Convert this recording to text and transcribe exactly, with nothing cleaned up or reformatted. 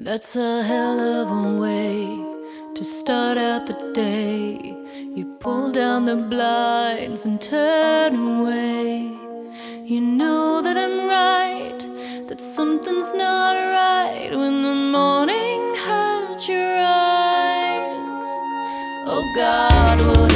That's a hell of a way to start out the day. You pull down the blinds and turn away. You know that I'm right, that something's not right when the morning hurts your eyes. Oh God, what